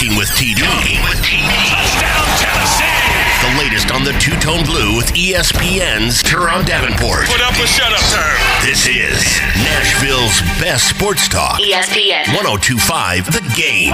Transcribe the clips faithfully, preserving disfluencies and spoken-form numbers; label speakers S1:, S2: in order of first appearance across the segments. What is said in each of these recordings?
S1: Talking with T D. Talking with T D. Touchdown, Tennessee! The latest on the Two-Tone Blue with E S P N's Teron Davenport.
S2: Put up a shut-up term.
S1: This is Nashville's best sports talk.
S3: E S P N.
S1: one oh two point five The Game.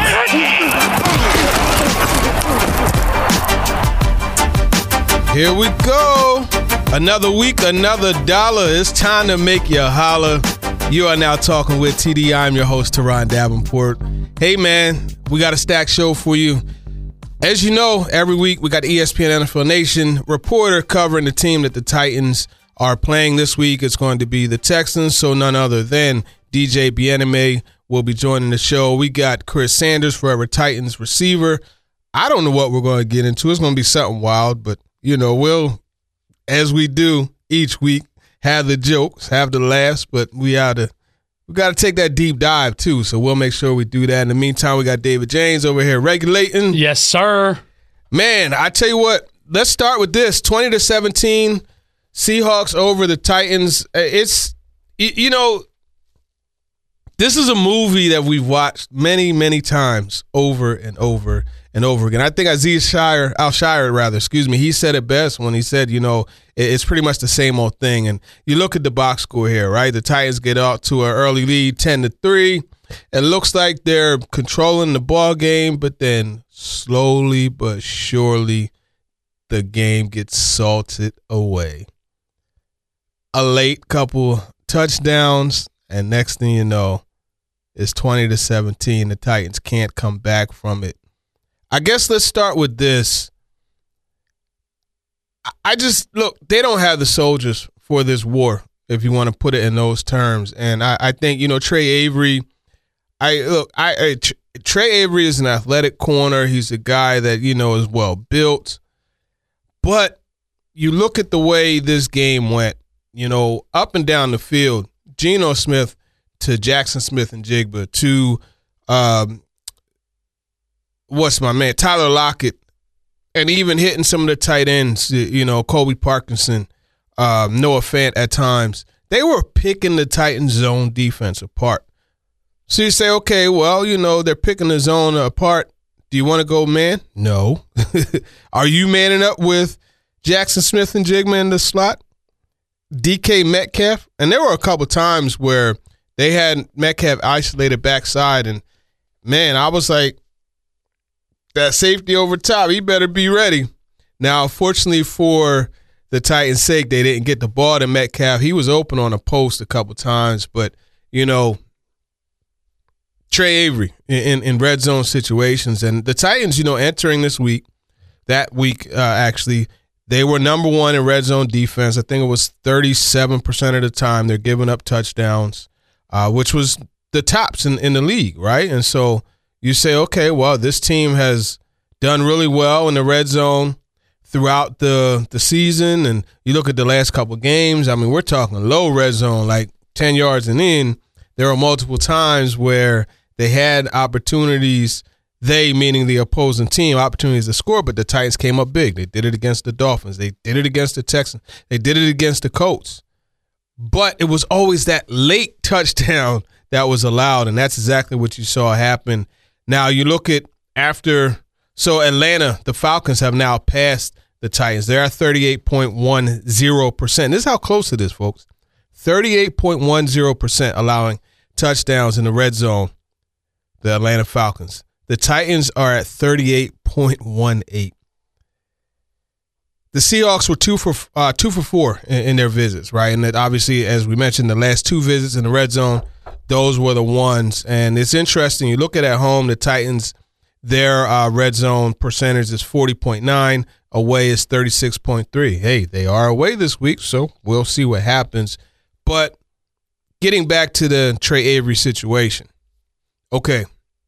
S4: Here we go. Another week, another dollar. It's time to make you holler. You are now talking with T D. I'm your host, Teron Davenport. Hey, man, we got a stacked show for you. As you know, every week we got E S P N N F L Nation reporter covering the team that the Titans are playing this week. It's going to be the Texans, so none other than D J Bieneme will be joining the show. We got Chris Sanders, Forever Titans receiver. I don't know what we're going to get into. It's going to be something wild, but, you know, we'll, as we do each week, have the jokes, have the laughs, but we oughta, we got to take that deep dive, too, so we'll make sure we do that. In the meantime, we got David James over here regulating.
S5: Yes, sir.
S4: Man, I tell you what, let's start with this. twenty to seventeen, Seahawks over the Titans. It's, you know, this is a movie that we've watched many, many times over and over and over again. I think Aziz Shire, Al Shire, rather, excuse me, he said it best when he said, you know, it's pretty much the same old thing. And you look at the box score here, right? The Titans get out to an early lead, ten to three. It looks like they're controlling the ball game, but then slowly but surely the game gets salted away. A late couple touchdowns, and next thing you know, it's twenty to seventeen. The Titans can't come back from it. I guess let's start with this. I just, look, they don't have the soldiers for this war, if you want to put it in those terms. And I, I think, you know, Trey Avery, I look, I, I Trey Avery is an athletic corner. He's a guy that, you know, is well built. But you look at the way this game went, you know, up and down the field, Geno Smith to Jackson Smith and Jigba to, um, what's my man, Tyler Lockett, and even hitting some of the tight ends, you know, Colby Parkinson, um, Noah Fant at times. They were picking the Titans' zone defense apart. So you say, okay, well, you know, they're picking the zone apart. Do you want to go man? No. Are you manning up with Jackson Smith and Jigba in the slot? D K Metcalf? And there were a couple times where they had Metcalf isolated backside, and, man, I was like, that safety over top, he better be ready. Now, fortunately for the Titans' sake, they didn't get the ball to Metcalf. He was open on a post a couple times, but, you know, Trey Avery in, in red zone situations. And the Titans, you know, entering this week, that week uh, actually, they were number one in red zone defense. I think it was thirty-seven percent of the time they're giving up touchdowns, uh, which was the tops in, in the league, right? And so you say, okay, well, this team has done really well in the red zone throughout the the season. And you look at the last couple of games, I mean, we're talking low red zone, like ten yards and in. There were multiple times where they had opportunities, they meaning the opposing team, opportunities to score, but the Titans came up big. They did it against the Dolphins. They did it against the Texans. They did it against the Colts. But it was always that late touchdown that was allowed, and that's exactly what you saw happen. Now, you look at after – so Atlanta, the Falcons have now passed the Titans. They're at thirty-eight point one zero percent. This is how close it is, folks. thirty-eight point one zero percent allowing touchdowns in the red zone, the Atlanta Falcons. The Titans are at thirty-eight point one eight. The Seahawks were two for uh, two for four in, in their visits, right? And that obviously, as we mentioned, the last two visits in the red zone, those were the ones. And it's interesting. You look at at home, the Titans, their uh, red zone percentage is forty point nine. Away is thirty-six point three. Hey, they are away this week, so we'll see what happens. But getting back to the Trey Avery situation. Okay.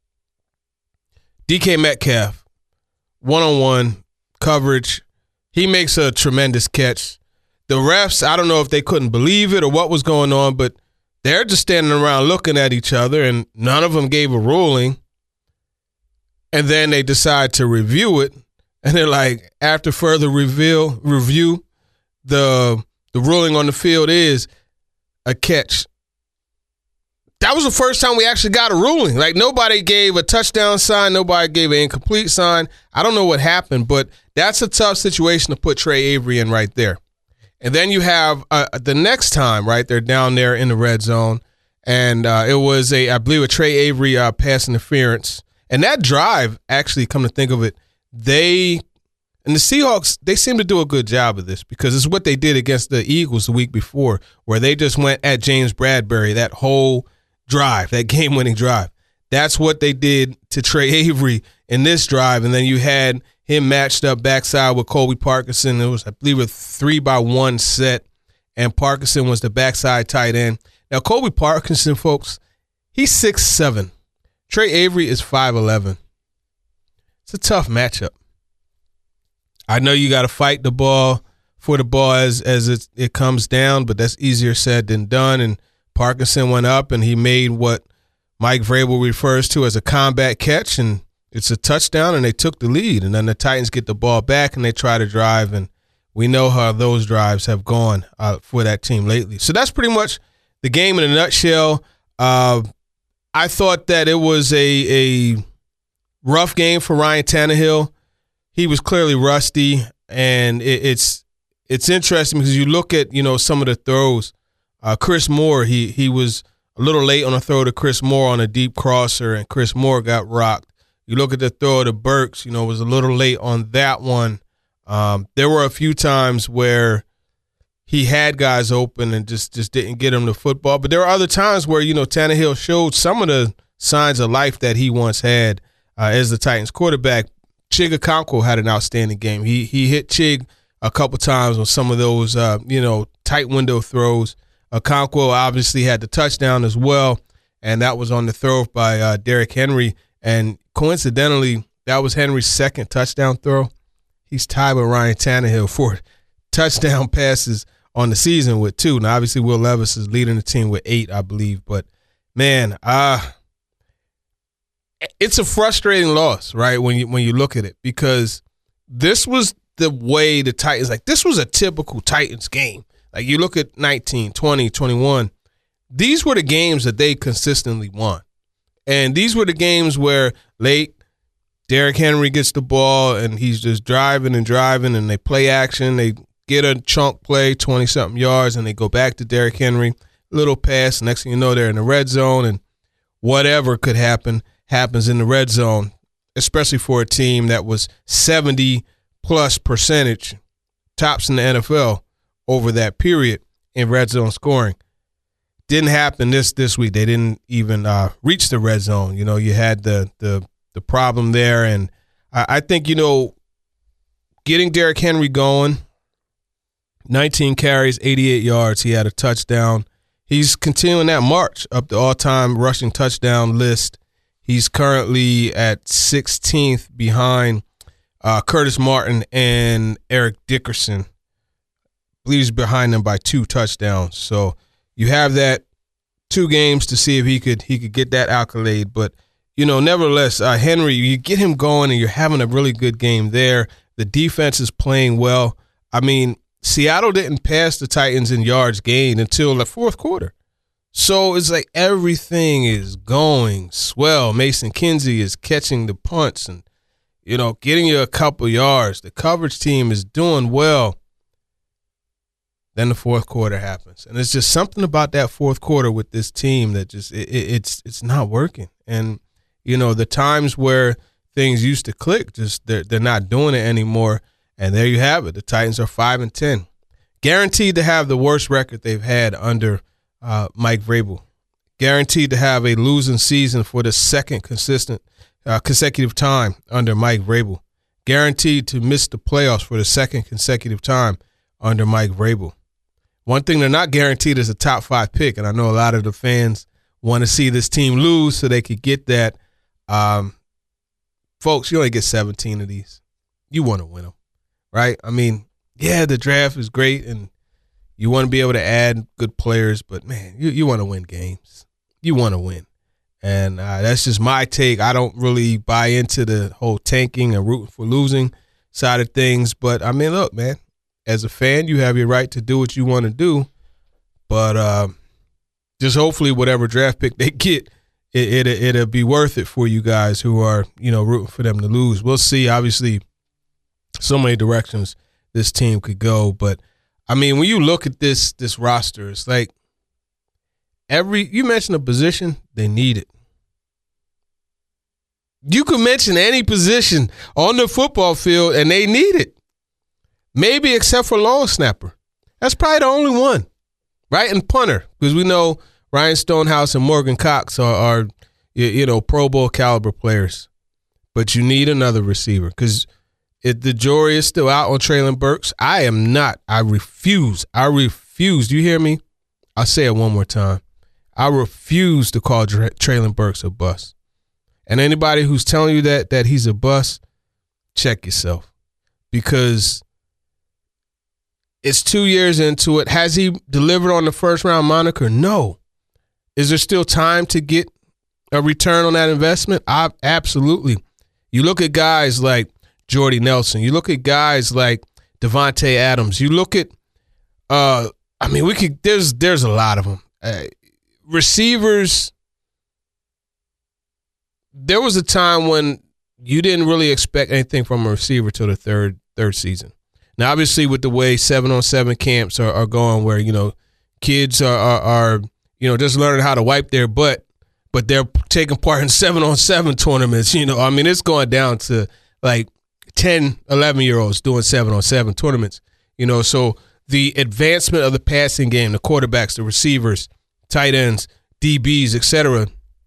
S4: D K Metcalf, one-on-one coverage. He makes a tremendous catch. The refs, I don't know if they couldn't believe it or what was going on, but they're just standing around looking at each other, and none of them gave a ruling. And then they decide to review it, and they're like, after further reveal, review, the the ruling on the field is a catch. that was the first time we actually got a ruling. Like, nobody gave a touchdown sign. Nobody gave an incomplete sign. I don't know what happened, but that's a tough situation to put Trey Avery in right there. And then you have uh, the next time, right, they're down there in the red zone, and uh, it was, a, I believe, a Trey Avery uh, pass interference. And that drive, actually, come to think of it, they – and the Seahawks, they seem to do a good job of this because it's what they did against the Eagles the week before, where they just went at James Bradbury that whole drive, that game-winning drive. That's what they did to Trey Avery in this drive. And then you had him matched up backside with Colby Parkinson. It was, I believe, a three by one set, and Parkinson was the backside tight end. Now, Colby Parkinson, folks, he's six seven. Trey Avery is five eleven. It's a tough matchup. I know you got to fight the ball for the ball as, as it, it comes down, but that's easier said than done. And Parkinson went up, and he made what Mike Vrabel refers to as a combat catch, and it's a touchdown, and they took the lead. And then the Titans get the ball back, and they try to drive, and we know how those drives have gone uh, for that team lately. So that's pretty much the game in a nutshell. Uh, I thought that it was a, a rough game for Ryan Tannehill. He was clearly rusty, and it, it's it's interesting because you look at, you know, some of the throws. Uh, Chris Moore, he he was a little late on a throw to Chris Moore on a deep crosser, and Chris Moore got rocked. You look at the throw to Burks, you know, was a little late on that one. Um, there were a few times where he had guys open and just, just didn't get him the football. But there are other times where, you know, Tannehill showed some of the signs of life that he once had uh, as the Titans quarterback. Chig Okonkwo had an outstanding game. He he hit Chig a couple times on some of those, uh, you know, tight window throws. Okonkwo obviously had the touchdown as well, and that was on the throw by uh, Derrick Henry. And coincidentally, that was Henry's second touchdown throw. He's tied with Ryan Tannehill for touchdown passes on the season with two. Now, obviously, Will Levis is leading the team with eight, I believe. But, man, uh, it's a frustrating loss, right, when you when you look at it, because this was the way the Titans, like, this was a typical Titans game. Like, you look at nineteen, twenty, twenty-one, these were the games that they consistently won. And these were the games where late Derrick Henry gets the ball and he's just driving and driving, and they play action. They get a chunk play, twenty-something yards, and they go back to Derrick Henry, little pass. Next thing you know, they're in the red zone, and whatever could happen happens in the red zone, especially for a team that was seventy-plus percentage, tops in the N F L over that period in red zone scoring. Didn't happen this this week. They didn't even uh, reach the red zone. You know, you had the the the problem there, and I, I think, you know, getting Derrick Henry going, nineteen carries, eighty-eight yards. He had a touchdown. He's continuing that march up the all-time rushing touchdown list. He's currently at sixteenth behind uh, Curtis Martin and Eric Dickerson. I believe he's behind them by two touchdowns. So you have that two games to see if he could he could get that accolade. But, you know, nevertheless, uh, Henry, you get him going and you're having a really good game there. The defense is playing well. I mean, Seattle didn't pass the Titans in yards gained until the fourth quarter. So it's like everything is going swell. Mason Kinsey is catching the punts and, you know, getting you a couple yards. The coverage team is doing well. Then the fourth quarter happens. And it's just something about that fourth quarter with this team that just it, it, it's it's not working. And, you know, the times where things used to click, just they're, they're not doing it anymore. And there you have it. The Titans are five and ten. Guaranteed to have the worst record they've had under uh, Mike Vrabel. Guaranteed to have a losing season for the second consistent uh, consecutive time under Mike Vrabel. Guaranteed to miss the playoffs for the second consecutive time under Mike Vrabel. One thing they're not guaranteed is a top five pick, and I know a lot of the fans want to see this team lose so they could get that. Um, folks, you only get seventeen of these. You want to win them, right? I mean, yeah, the draft is great, and you want to be able to add good players, but, man, you, you want to win games. You want to win. And uh, that's just my take. I don't really buy into the whole tanking and rooting for losing side of things. But, I mean, look, man, as a fan, you have your right to do what you want to do. But uh, just hopefully whatever draft pick they get, it, it, it'll be worth it for you guys who are, you know, rooting for them to lose. We'll see. Obviously, so many directions this team could go. But, I mean, when you look at this this roster, it's like every – you mention a position, they need it. You could mention any position on the football field, and they need it. Maybe except for long snapper. That's probably the only one, right? And punter, because we know Ryan Stonehouse and Morgan Cox are, are you know, Pro Bowl caliber players. But you need another receiver because if the jury is still out on Treylon Burks, I am not. I refuse. I refuse. Do you hear me? I'll say it one more time. I refuse to call Treylon Burks a bust. And anybody who's telling you that that he's a bust, check yourself. Because it's two years into it. Has he delivered on the first round moniker? No. Is there still time to get a return on that investment? I, absolutely. You look at guys like Jordy Nelson. You look at guys like Devontae Adams. You look at, uh, I mean, we could. There's there's a lot of them. Uh, receivers. There was a time when you didn't really expect anything from a receiver till the third third season. Now, obviously, with the way seven on seven camps are, are going, where you know kids are, are are you know just learning how to wipe their butt, but they're taking part in seven on seven tournaments. You know, I mean, it's going down to like ten, eleven year olds doing seven on seven tournaments. You know, so the advancement of the passing game, the quarterbacks, the receivers, tight ends, D Bs, et cetera,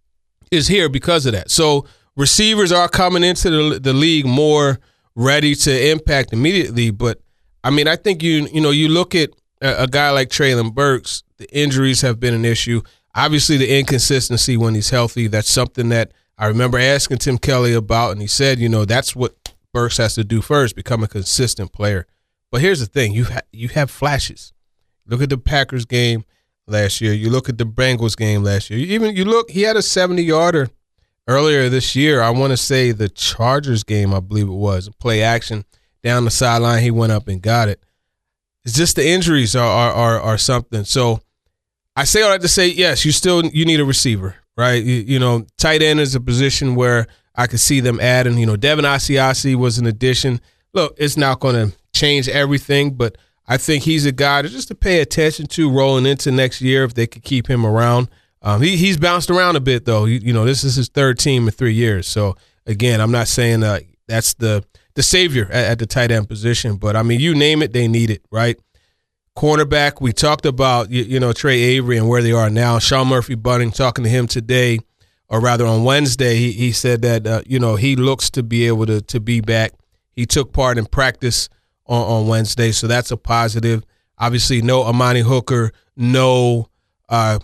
S4: is here because of that. So receivers are coming into the, the league more ready to impact immediately. But, I mean, I think, you you know, you look at a, a guy like Treylon Burks, the injuries have been an issue. Obviously, the inconsistency when he's healthy, that's something that I remember asking Tim Kelly about, and he said, you know, that's what Burks has to do first, become a consistent player. But here's the thing. You, ha- you have flashes. Look at the Packers game last year. You look at the Bengals game last year. Even you look, he had a seventy-yarder earlier this year. I want to say the Chargers game, I believe it was, play action down the sideline. He went up and got it. It's just the injuries are are are, are something. So I say all that to say, yes, you still you need a receiver, right? You, you know, tight end is a position where I could see them adding. You know, Devin Asiasi was an addition. Look, it's not going to change everything, but I think he's a guy to just to pay attention to rolling into next year if they could keep him around. Um, he he's bounced around a bit though. He, you know, this is his third team in three years. So again, I'm not saying uh, that's the the savior at, at the tight end position, but I mean, you name it, they need it, right? Cornerback, we talked about you, you know Trey Avery and where they are now. Sean Murphy-Bunting, talking to him today, or rather on Wednesday, he he said that uh, you know he looks to be able to to be back. He took part in practice on, on Wednesday, so that's a positive. Obviously, no Amani Hooker, no, uh,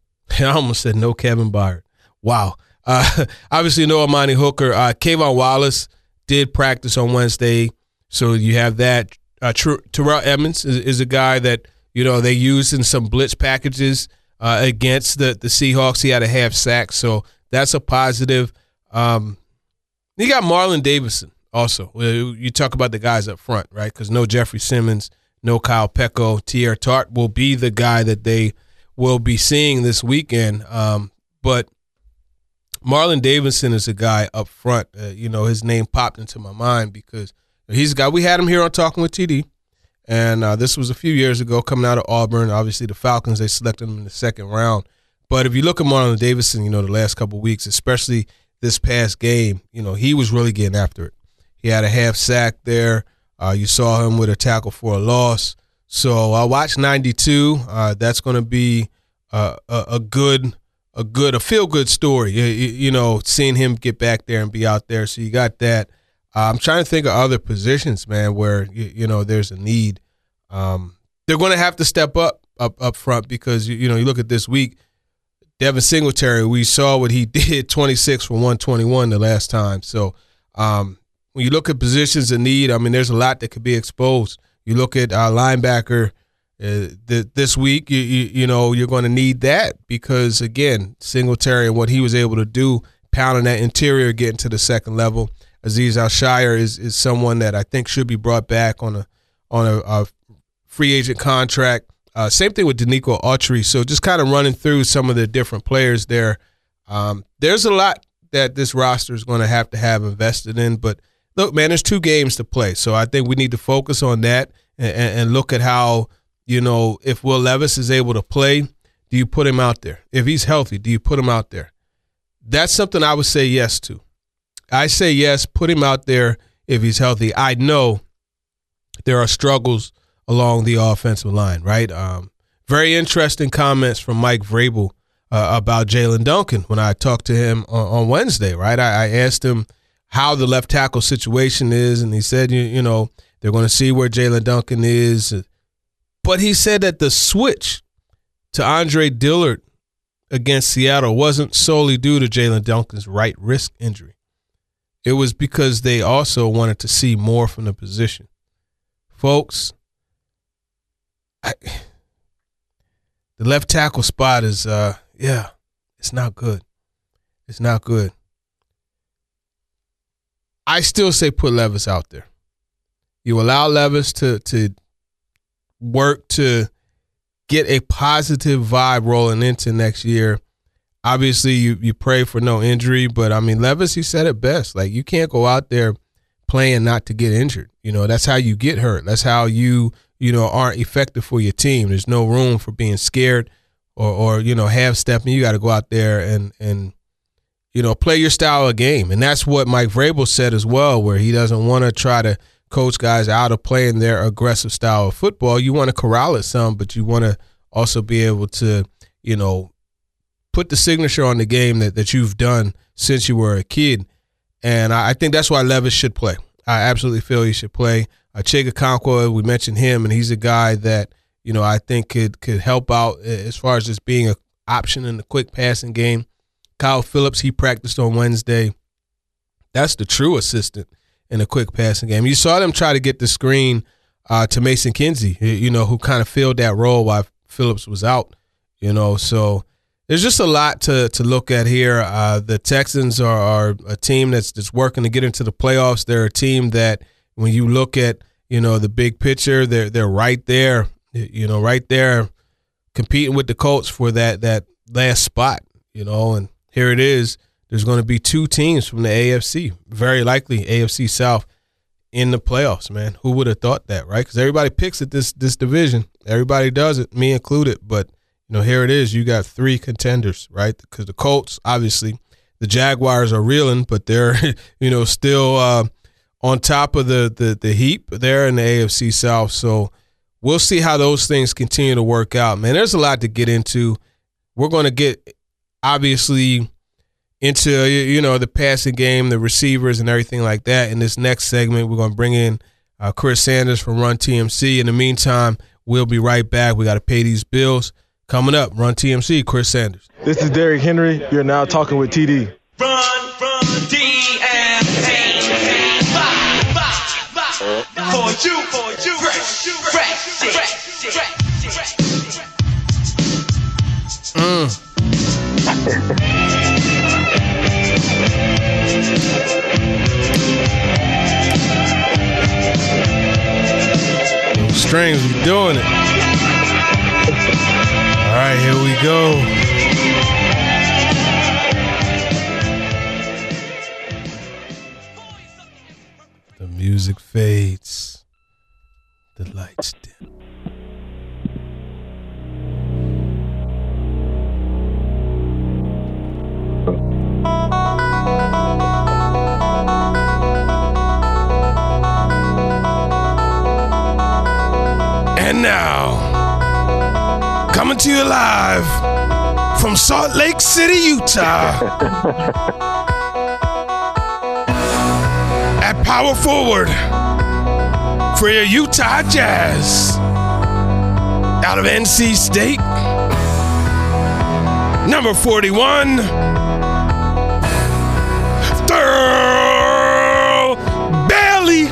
S4: I almost said no Kevin Byard. Wow. Uh, obviously, no Amani Hooker. Uh, Kayvon Wallace did practice on Wednesday, so you have that. Uh, Ter- Terrell Edmonds is, is a guy that, you know, they used in some blitz packages uh, against the, the Seahawks. He had a half sack, so that's a positive. Um, you got Marlon Davidson. Also, you talk about the guys up front, right? Because no Jeffrey Simmons, no Kyle Pecco. Tier Tart will be the guy that they will be seeing this weekend. Um, but Marlon Davidson is a guy up front. Uh, you know, his name popped into my mind because he's a guy. We had him here on Talking with T D, and uh, this was a few years ago coming out of Auburn. Obviously, the Falcons, they selected him in the second round. But if you look at Marlon Davidson, you know, the last couple of weeks, especially this past game, you know, he was really getting after it. He had a half sack there. Uh, you saw him with a tackle for a loss. So I watched ninety-two. Uh, that's going to be uh, a, a good, a good, a feel-good story. You, you know, seeing him get back there and be out there. So you got that. Uh, I'm trying to think of other positions, man, where you, you know there's a need. Um, they're going to have to step up, up, up front because you, you know you look at this week. Devin Singletary, we saw what he did, twenty-six for one twenty-one the last time. So. Um, When you look at positions of need, I mean, there's a lot that could be exposed. You look at our linebacker uh, th- this week, you, you, you know, you're going to need that because, again, Singletary and what he was able to do, pounding that interior, getting to the second level. Azeez Al-Shaair is is someone that I think should be brought back on a on a, a free agent contract. Uh, same thing with Danico Autry. So just kind of running through some of the different players there. Um, there's a lot that this roster is going to have to have invested in. But, look, man, there's two games to play. So I think we need to focus on that and, and look at how, you know, if Will Levis is able to play, do you put him out there? If he's healthy, do you put him out there? That's something I would say yes to. I say yes, put him out there if he's healthy. I know there are struggles along the offensive line, right? Um, very interesting comments from Mike Vrabel uh, about Jalen Duncan when I talked to him on, on Wednesday, right? I, I asked him how the left tackle situation is, and he said, you, you know, they're going to see where Jalen Duncan is. But he said that the switch to Andre Dillard against Seattle wasn't solely due to Jalen Duncan's right wrist injury. It was because they also wanted to see more from the position. Folks, I, the left tackle spot is, uh, yeah, it's not good. It's not good. I still say put Levis out there. You allow Levis to to work to get a positive vibe rolling into next year. Obviously, you, you pray for no injury, but, I mean, Levis, he said it best. Like, you can't go out there playing not to get injured. You know, that's how you get hurt. That's how you, you know, aren't effective for your team. There's no room for being scared or, or you know, half-stepping. You got to go out there and, and, you know, play your style of game. And that's what Mike Vrabel said as well, where he doesn't want to try to coach guys out of playing their aggressive style of football. You want to corral it some, but you want to also be able to, you know, put the signature on the game that, that you've done since you were a kid. And I, I think that's why Levis should play. I absolutely feel he should play. Uh, Chig Okonkwo, we mentioned him, and he's a guy that, you know, I think could could help out as far as just being an option in the quick passing game. Kyle Phillips, he practiced on Wednesday. That's the true assistant in a quick passing game. You saw them try to get the screen uh, to Mason Kinsey, you know, who kind of filled that role while Phillips was out, you know. So there's just a lot to to look at here. Uh, the Texans are, are a team that's that's working to get into the playoffs. They're a team that when you look at, you know, the big picture, they're they're right there, you know, right there competing with the Colts for that that last spot, you know, and here it is. There's going to be two teams from the A F C, very likely A F C South, in the playoffs, man. Who would have thought that, right? Because everybody picks at this this division. Everybody does it, me included. But, you know, here it is. You got three contenders, right? Because the Colts, obviously, the Jaguars are reeling, but they're, you know, still uh, on top of the, the, the heap there in the A F C South. So we'll see how those things continue to work out, man. There's a lot to get into. We're going to get, obviously, into, you know, the passing game, the receivers and everything like that. In this next segment, we're going to bring in uh, Chris Sanders from Run T M C. In the meantime, we'll be right back. We got to pay these bills. Coming up, Run T M C, Chris Sanders.
S2: This is Derrick Henry. You're now talking with T D.
S3: Run, run, T M C. For you, for you, fresh, fresh, fresh, fresh.
S4: Mm. Strings, we doing it. All right, here we go. The music fades. The lights dim. And now, coming to you live from Salt Lake City, Utah, at power forward for your Utah Jazz, out of N C State, number forty-one, Thurl Bailey.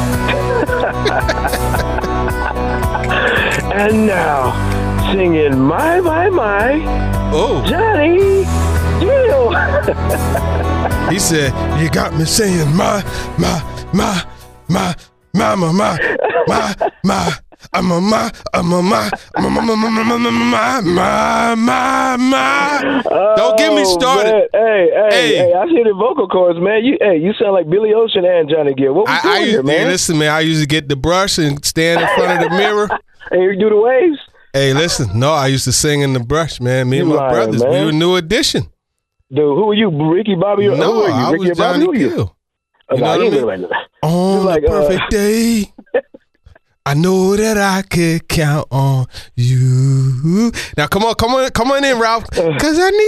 S5: And now, singing My, My, My,
S4: Oh,
S5: Johnny Gill.
S4: He said, you got me saying my, my, my, my, my, my, my, my, my. I'm a my, I'm a my, I'm a my, my, my, my, my, my, my, my. Don't get me started.
S5: Man. Hey, hey,
S4: Hey.
S5: hey, I hear the vocal cords, man. You, hey, you sound like Billy Ocean and Johnny Gill. What we
S4: I,
S5: doing
S4: I
S5: here,
S4: used,
S5: man?
S4: hey, listen, man. I used to get the brush and stand in front of the mirror.
S5: Hey, you do the waves?
S4: Hey, listen. No, I used to sing in the brush, man. Me and
S5: You
S4: my
S5: lying,
S4: brothers,
S5: man.
S4: we were New Edition.
S5: Dude, who are you, Ricky Bobby? Or
S4: No,
S5: who are you?
S4: I
S5: Ricky
S4: was
S5: or Bobby?
S4: Johnny
S5: Who are you?
S4: Gill.
S5: Oh,
S4: You
S5: nah,
S4: know what I
S5: you
S4: mean?
S5: look like that.
S4: On
S5: like,
S4: the
S5: uh,
S4: perfect day, I know that I could count on you. Now, come on, come on, come on in, Ralph. Cause I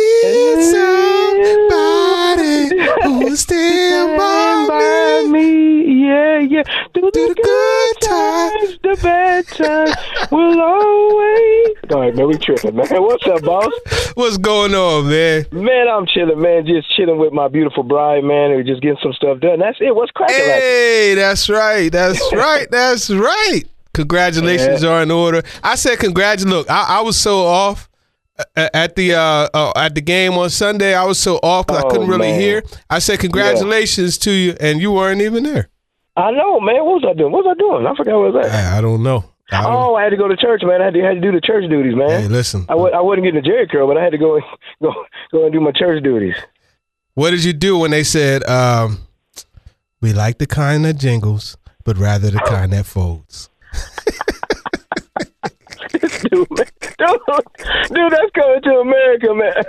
S4: need somebody who'll stand by
S5: By
S4: me.
S5: me, yeah, yeah. Do the,
S4: the good times.
S5: the bad times will always. All right, man, we tripping, man. What's up, boss?
S4: What's going on, man?
S5: Man, I'm chilling, man. Just chilling with my beautiful bride, man. We're just getting some stuff done. That's it. What's cracking? Like?
S4: Hey, that's right. That's right. That's right. Congratulations
S5: Yeah.
S4: are in order. I said congratulations. Look, I, I was so off uh, at the uh, uh, at the game on Sunday. I was so off because
S5: Oh,
S4: I couldn't really
S5: man.
S4: hear. I said congratulations to you, and you weren't even there.
S5: I know, man. What was I doing? What was I doing? I forgot what was that.
S4: I, I don't know. I don't,
S5: Oh, I had to go to church, man. I had to, had to do the church duties, man.
S4: hey, listen.
S5: I, w- I wasn't getting a Jerry curl, but I had to go go go and do my church duties.
S4: What did you do when they said um, we like the kind that jingles, but rather the kind that folds?
S5: dude, man. dude, dude, that's coming to America, man.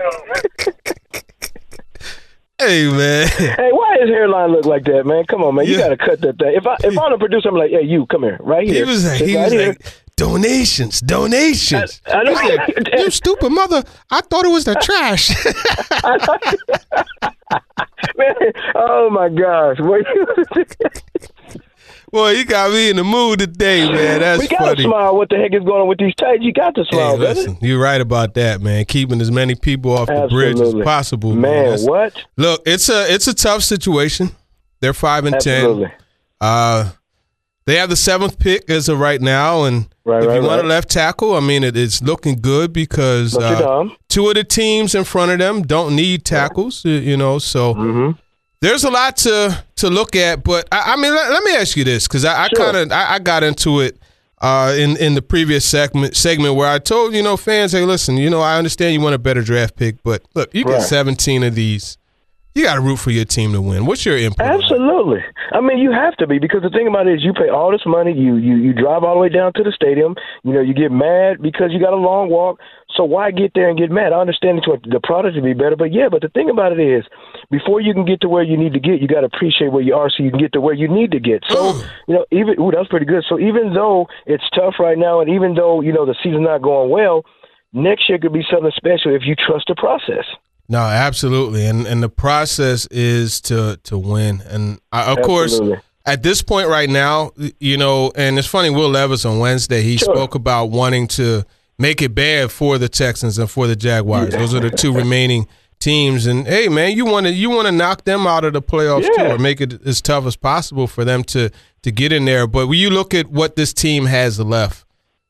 S4: Hey, man.
S5: Hey, why his hairline look like that, man? Come on, man. You
S4: Yeah.
S5: got to cut that thing. If I if I'm a producer, I'm like, hey, you come here, right here.
S4: He was like,
S5: Sit
S4: he
S5: right
S4: was
S5: here.
S4: like, donations, donations.
S5: I, I know.
S4: He said, you stupid mother! I thought it was the trash.
S5: Man, oh my gosh, what you?
S4: Boy, you got me in the mood today, man. That's
S5: we gotta
S4: funny.
S5: smile. What the heck is going on with these tights? You got to smile,
S4: Hey,
S5: brother.
S4: listen, you're right about that, man. Keeping as many people off the bridge as
S5: Absolutely.
S4: possible, man.
S5: Man,
S4: That's-
S5: what?
S4: Look, it's a it's a tough situation. They're five and
S5: Absolutely.
S4: ten. Uh, they have the seventh pick as of right now, and
S5: Right,
S4: if
S5: right,
S4: you want
S5: right.
S4: a left tackle, I mean, it, it's looking good because
S5: Notre
S4: uh,
S5: Dame.
S4: two of the teams in front of them don't need tackles, uh, you know. So
S5: Mm-hmm.
S4: there's a lot to to look at. But I, I mean, let, let me ask you this because I, I
S5: Sure.
S4: kind of I, I got into it uh, in in the previous segment segment where I told you know fans, hey, listen, you know, I understand you want a better draft pick, but look, you get
S5: Right.
S4: seventeen of these. You got to root for your team to win. What's your input? on that?
S5: Absolutely. I mean, you have to be because the thing about it is you pay all this money. You, you you drive all the way down to the stadium. You know, you get mad because you got a long walk. So why get there and get mad? I understand that you want the product to be better, but yeah, but the thing about it is before you can get to where you need to get, you got to appreciate where you are so you can get to where you need to get. So, you know, even, ooh, that's pretty good. So even though it's tough right now and even though, you know, the season's not going well, next year could be something special if you trust the process.
S4: No, absolutely, and and the process is to to win, and uh, of course,
S5: Absolutely.
S4: at this point right now, you know, and it's funny. Will Levis on Wednesday he
S5: Sure.
S4: spoke about wanting to make it bad for the Texans and for the Jaguars. Those are the two remaining teams, and hey, man, you want to you want to knock them out of the playoffs
S5: Yeah.
S4: too, or make it as tough as possible for them to to get in there. But when you look at what this team has left,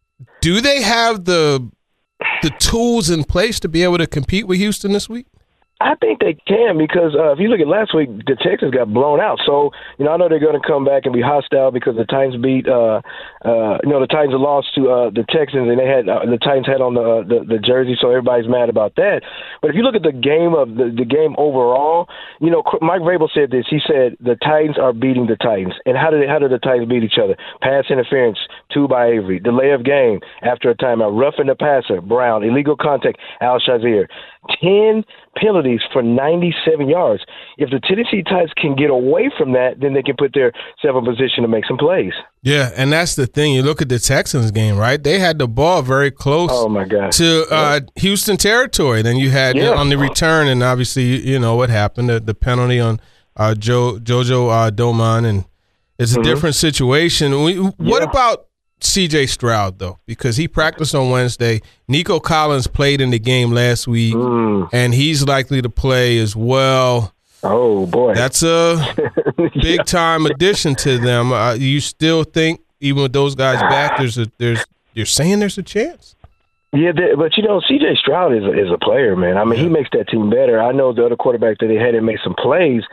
S4: do they have the the tools in place to be able to compete with Houston this week?
S5: I think they can because uh, if you look at last week, the Texans got blown out. So, you know, I know they're going to come back and be hostile because the Titans beat, uh, uh, you know, the Titans lost to uh, the Texans and they had uh, the Titans had on the, uh, the the jersey, so everybody's mad about that. But if you look at the game of the, the game overall, you know, Mike Vrabel said this. He said the Titans are beating the Titans. And how did how did the Titans beat each other? Pass interference, two by Avery, delay of game after a timeout, roughing the passer, Brown, illegal contact, Al Shazier. ten penalties for ninety-seven yards. If the Tennessee Titans can get away from that, then they can put their self in position to make some plays.
S4: Yeah, and that's the thing. You look at the Texans game, right? They had the ball very close
S5: Oh, my God.
S4: to uh, Houston territory. Then you had
S5: Yeah.
S4: uh, on the return, and obviously, you know what happened, the, the penalty on uh, Joe, Jojo uh, Doman, and it's a
S5: Mhm.
S4: different situation. We, what
S5: Yeah.
S4: about C J Stroud, though? Because he practiced on Wednesday. Nico Collins played in the game last week,
S5: Mm.
S4: and he's likely to play as well.
S5: Oh, boy.
S4: That's a big time addition to them. Uh, you still think, even with those guys back, there's a there's you're saying there's a chance?
S5: Yeah, they, but you know, C J Stroud is a, is a player, man. I mean, he makes that team better. I know the other quarterback that they had to make some plays.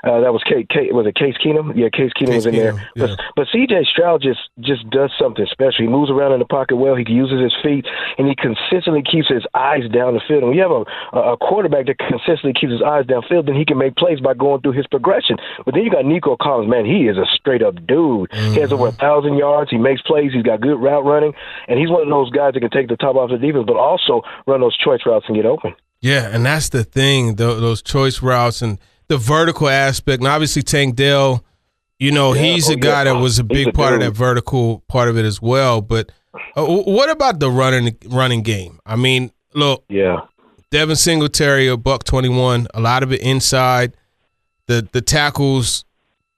S5: Uh, that was Case, Case, was it Case Keenum? Yeah, Case Keenum
S4: Case
S5: was in
S4: Keenum,
S5: there.
S4: yeah.
S5: But, but C J Stroud just just does something special. He moves around in the pocket well. He uses his feet, and he consistently keeps his eyes down the field. And when you have a, a quarterback that consistently keeps his eyes downfield, then he can make plays by going through his progression. But then you got Nico Collins. Man, he is a straight-up dude. Mm-hmm. He has over a thousand yards. He makes plays. He's got good route running, and he's one of those guys that can take the top off the defense, but also run those choice routes and get open. Yeah,
S4: and that's the thing, the, those choice routes and the vertical aspect. And obviously Tank Dell, you know, yeah. he's oh, a guy yeah. that was a big a part dude. of that vertical part of it as well. But uh, what about the running running game? I mean, look,
S5: yeah,
S4: Devin Singletary, a buck twenty-one, a lot of it inside. The the tackles.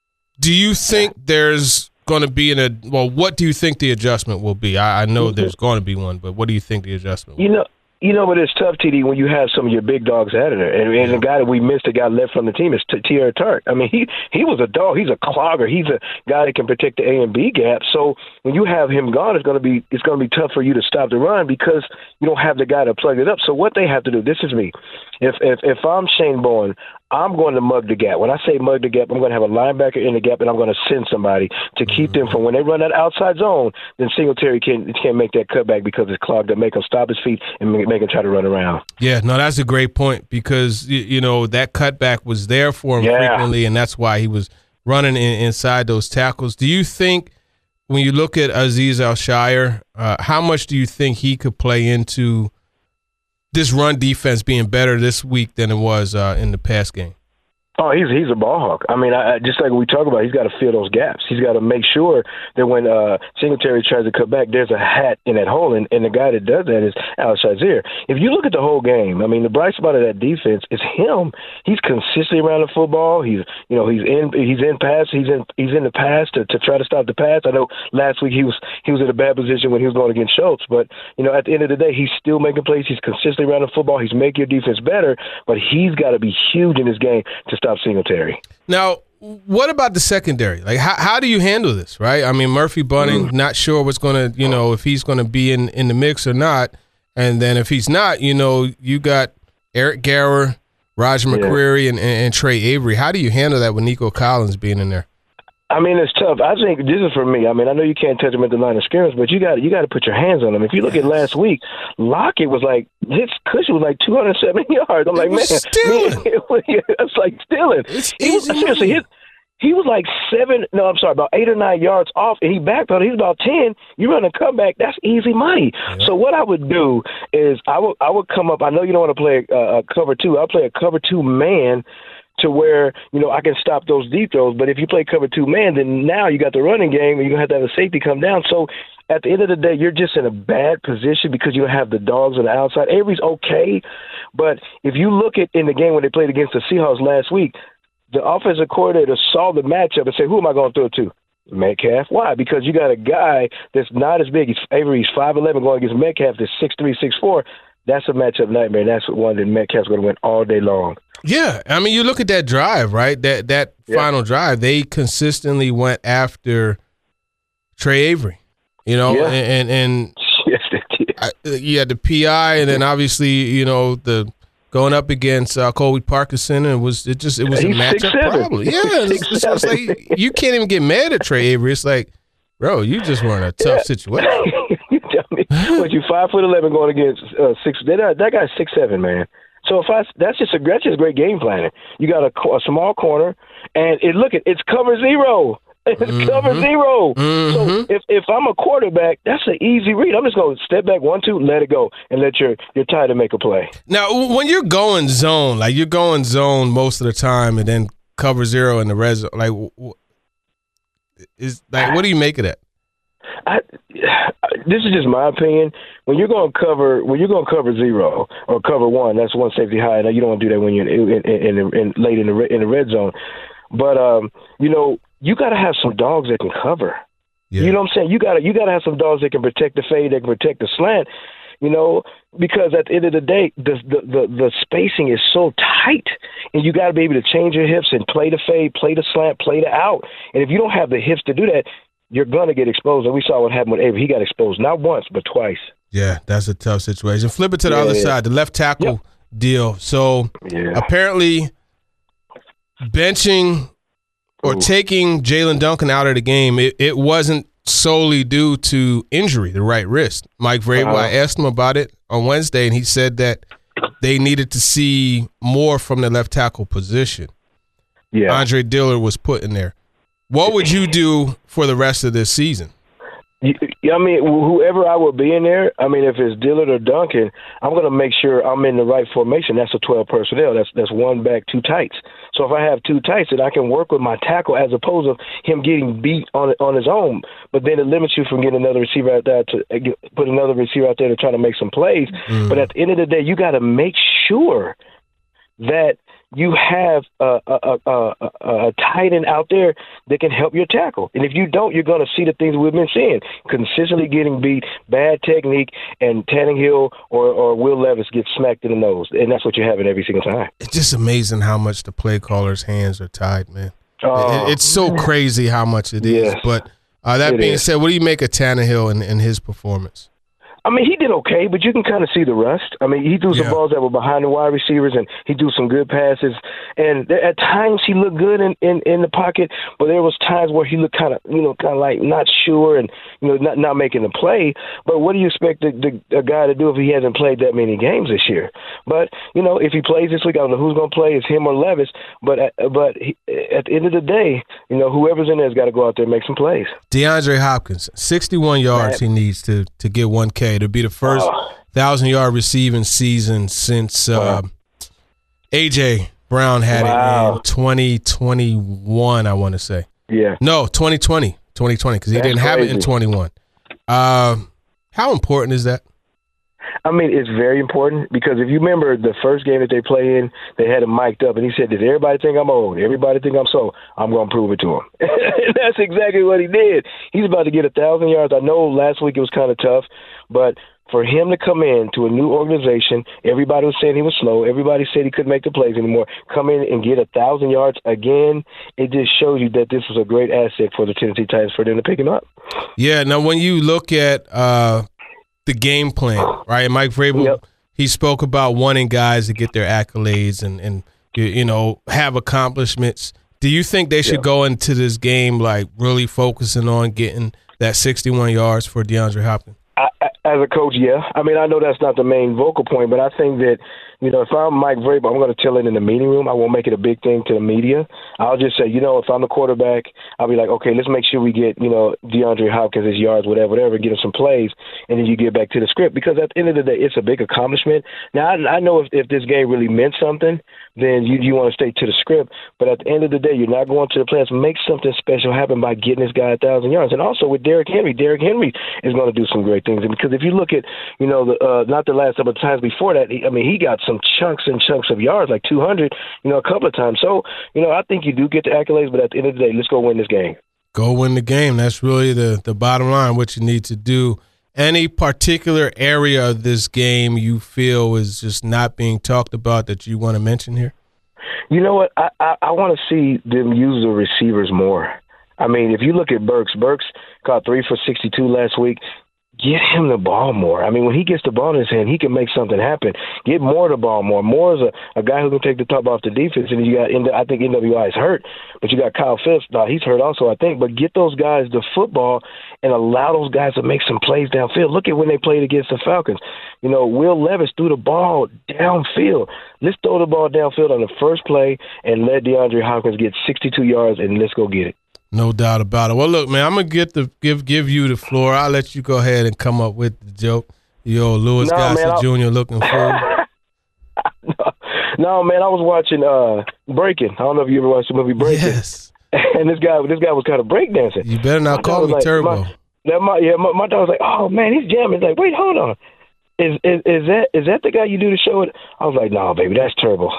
S4: Do you think yeah. there's going to be an – well, what do you think the adjustment will be? I, I know mm-hmm. there's going to be one, but what do you think the adjustment will
S5: you
S4: be?
S5: know, You know, but it's tough, T D, when you have some of your big dogs out of there. And, and the guy that we missed, the guy left from the team, is Teair Tart. I mean, he he was a dog. He's a clogger. He's a guy that can protect the A and B gap. So when you have him gone, it's going to be it's going to be tough for you to stop the run because you don't have the guy to plug it up. So what they have to do, this is me. If if if I'm Shane Bowen, I'm going to mug the gap. When I say mug the gap, I'm going to have a linebacker in the gap, and I'm going to send somebody to keep them from when they run that outside zone. Then Singletary can't can't make that cutback because it's clogged up. Make him stop his feet and make, make him try to run around.
S4: Yeah, no, that's a great point because you, you know that cutback was there for him yeah. frequently, and that's why he was running in, inside those tackles. Do you think when you look at Azeez Al-Shaair, uh, how much do you think he could play into this run defense being better this week than it was uh, in the past game?
S5: Oh, he's he's a ball hawk. I mean, I, just like we talk about, he's got to fill those gaps. He's got to make sure that when uh, Singletary tries to cut back, there's a hat in that hole, and, and the guy that does that is Al-Shaair. If you look at the whole game, I mean, the bright spot of that defense is him. He's consistently around the football. He's you know he's in he's in pass. He's in he's in the pass to, to try to stop the pass. I know last week he was he was in a bad position when he was going against Schultz, but you know at the end of the day, he's still making plays. He's consistently around the football. He's making your defense better, but he's got to be huge in this game to stop Singletary.
S4: Now, what about the secondary? Like, how how do you handle this, right? I mean, Murphy Bunting, mm. not sure what's going to, you know, if he's going to be in, in the mix or not. And then if he's not, you know, you got Eric Garror, Roger McCreary, yeah. and, and, and Trey Avery. How do you handle that with Nico Collins being in there?
S5: I mean, it's tough. I think this is for me. I mean, I know you can't touch him at the line of scrimmage, but you got you got to put your hands on him. If you look at last week, Lockett was like his cushion was like two hundred seventy yards. I'm like, man,
S4: stealing.
S5: It's like stealing.
S4: It's
S5: he was, seriously, his, he was like seven. No, I'm sorry, about eight or nine yards off, and he backpedaled. He was about ten. You run a comeback, that's easy money. Yeah. So what I would do is I would I would come up. I know you don't want to play a, a cover two. I'll play a cover two man. To where, you know, I can stop those deep throws. But if you play cover two man, then now you got the running game and you're going to have to have a safety come down. So at the end of the day, you're just in a bad position because you don't have the dogs on the outside. Avery's okay. But if you look at in the game when they played against the Seahawks last week, the offensive coordinator saw the matchup and said, who am I going to throw to? Metcalf. Why? Because you got a guy that's not as big. He's Avery's five eleven going against Metcalf that's six three, six four. That's a matchup nightmare, and that's one that Metcalf's going to win all day long.
S4: Yeah, I mean, you look at that drive, right? That that yeah. final drive, they consistently went after Trey Avery, you know,
S5: yeah.
S4: and and, and
S5: yes, they did.
S4: I, you had the P I, and then obviously, you know, the going up against uh, Colby Parkinson, and it was it just it was
S5: He's
S4: a matchup problem. Yeah, it's, it's, it's like you can't even get mad at Trey Avery. It's like, bro, you just were in a tough yeah. situation.
S5: You tell me, what you five foot eleven going against uh, six? That that guy's six seven, man. So if I, that's just a that's just great game planning. You got a, a small corner, and it look at it's cover zero. It's mm-hmm. cover zero. Mm-hmm. So if if I'm a quarterback, that's an easy read. I'm just going to step back one two, let it go, and let your your tight end make a play.
S4: Now, when you're going zone, like you're going zone most of the time, and then cover zero in the red zone, like is like what do you make of that?
S5: I, this is just my opinion. When you're going to cover, when you're going to cover zero or cover one, that's one safety high. Now you don't want to do that when you're in, in, in, in, in late in the in the red zone. But um, you know, you got to have some dogs that can cover. Yeah. You know what I'm saying? You got to you got to have some dogs that can protect the fade, that can protect the slant. You know, because at the end of the day, the the the, the spacing is so tight, and you got to be able to change your hips and play the fade, play the slant, play the out. And if you don't have the hips to do that, you're going to get exposed. And we saw what happened with Avery. He got exposed not once, but twice.
S4: Yeah, that's a tough situation. Flip it to the yeah, other yeah. side, the left tackle yep. deal. So yeah. apparently benching or Ooh. taking Jaelyn Duncan out of the game, it, it wasn't solely due to injury, the right wrist. Mike Vrabel, uh-huh. I asked him about it on Wednesday, and he said that they needed to see more from the left tackle position. Yeah. Andre Dillard was put in there. What would you do for the rest of this season?
S5: I mean, whoever I would be in there, I mean, if it's Dillard or Duncan, I'm going to make sure I'm in the right formation. That's a twelve personnel. That's that's one back, two tights. So if I have two tights, then I can work with my tackle as opposed to him getting beat on on his own. But then it limits you from getting another receiver out there to put another receiver out there to try to make some plays. Mm. But at the end of the day, you got to make sure that you have a, a, a, a, a tight end out there that can help your tackle. And if you don't, you're going to see the things we've been seeing. Consistently getting beat, bad technique, and Tannehill or, or Will Levis get smacked in the nose. And that's what you're having every single time.
S4: It's just amazing how much the play caller's hands are tied, man. Uh, it, it's so crazy how much it is. Yes, but uh, that being is. said, what do you make of Tannehill and, and his performance?
S5: I mean, he did okay, but you can kind of see the rust. I mean, he threw some yeah. balls that were behind the wide receivers, and he threw some good passes. And there, at times, he looked good in, in, in the pocket, but there was times where he looked kind of, you know, kind of like not sure and, you know, not, not making the play. But what do you expect the, the, a guy to do if he hasn't played that many games this year? But, you know, if he plays this week, I don't know who's going to play. It's him or Levis. But, but he, at the end of the day, you know, whoever's in there has got to go out there and make some plays.
S4: DeAndre Hopkins, sixty-one yards right. he needs to, to get one K. To be the first oh. thousand-yard receiving season since uh, wow. A J Brown had wow. it in twenty twenty-one, I want to say.
S5: Yeah.
S4: No, twenty twenty, twenty twenty, because he That's didn't have crazy. it in twenty-one. Uh, how important is that?
S5: I mean, it's very important because if you remember the first game that they play in, they had him mic'd up, and he said, does everybody think I'm old? Everybody think I'm so. I'm going to prove it to him. And that's exactly what he did. He's about to get one thousand yards. I know last week it was kind of tough, but for him to come in to a new organization, everybody was saying he was slow. Everybody said he couldn't make the plays anymore. Come in and get one thousand yards again, it just shows you that this was a great asset for the Tennessee Titans for them to pick him up.
S4: Yeah, now when you look at uh, – the game plan, right? Mike Vrabel, yep. he spoke about wanting guys to get their accolades and, and you know, have accomplishments. Do you think they should yep. go into this game like really focusing on getting that sixty-one yards for DeAndre Hopkins?
S5: I, as a coach, yeah. I mean, I know that's not the main vocal point, but I think that, you know, if I'm Mike Vrabel, I'm going to tell it in the meeting room. I won't make it a big thing to the media. I'll just say, you know, if I'm the quarterback, I'll be like, okay, let's make sure we get, you know, DeAndre Hopkins, his yards, whatever, whatever, get him some plays, and then you get back to the script. Because at the end of the day, it's a big accomplishment. Now, I, I know if, if this game really meant something, then you, you want to stay to the script. But at the end of the day, you're not going to the playoffs. Make something special happen by getting this guy one thousand yards. And also with Derrick Henry, Derrick Henry is going to do some great things. And because if you look at, you know, the, uh, not the last couple of times before that, he, I mean, he got some chunks and chunks of yards, like two hundred, you know, a couple of times. So, you know, I think you do get the accolades, but at the end of the day, let's go win this game.
S4: Go win the game. That's really the, the bottom line, what you need to do. Any particular area of this game you feel is just not being talked about that you want to mention here?
S5: You know what? I, I, I want to see them use the receivers more. I mean, if you look at Burks, Burks caught three for sixty-two last week. Get him the ball more. I mean, when he gets the ball in his hand, he can make something happen. Get Moore the ball more. Moore is a, a guy who can take the top off the defense. And you got, I think N W I is hurt, but you got Kyle Phillips. No, he's hurt also, I think. But get those guys the football and allow those guys to make some plays downfield. Look at when they played against the Falcons. You know, Will Levis threw the ball downfield. Let's throw the ball downfield on the first play and let DeAndre Hopkins get sixty-two yards, and let's go get it.
S4: No doubt about it. Well, look, man, I'm gonna get the give give you the floor. I'll let you go ahead and come up with the joke. Yo, Louis no, Gossett Junior looking forward.
S5: no, no, man, I was watching uh, Breaking. I don't know if you ever watched the movie Breaking.
S4: Yes.
S5: And this guy, this guy was kind of breakdancing.
S4: You better not my call me like, Turbo.
S5: My, that my, yeah, my, my dog was like, "Oh man, he's jamming." He's like, "Wait, hold on, is, is is that is that the guy you do the show with?" I was like, "No, baby, that's Turbo."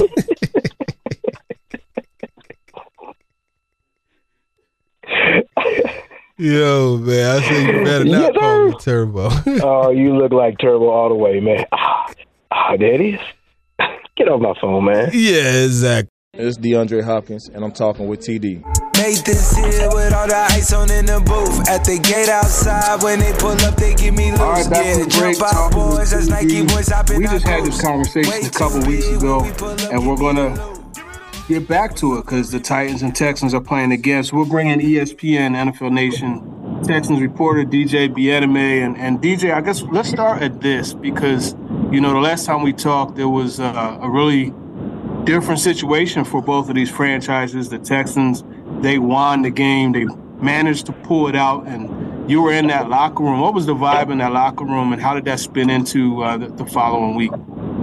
S4: Yo, man, I say you better not yes, call me Turbo.
S5: Oh, you look like Turbo all the way, man. Ah, oh, there it is. Get off my phone, man.
S4: Yeah, exactly.
S6: It's DeAndre Hopkins, and I'm talking with T D.
S7: Made this here with all the ice on in the booth. At the gate outside, when they pull up, they give me loose.
S8: All right, back yeah, from the break, talking boys, with T D. We just had this conversation a couple weeks ago, and we're going to
S4: get back to it because the Titans and Texans are playing again. So we'll bring in E S P N, N F L Nation, Texans reporter D J Bieniemy. And, and D J, I guess let's start at this because, you know, the last time we talked, there was uh, a really different situation for both of these franchises. The Texans, they won the game. They managed to pull it out, and you were in that locker room. What was the vibe in that locker room, and how did that spin into uh, the, the following week?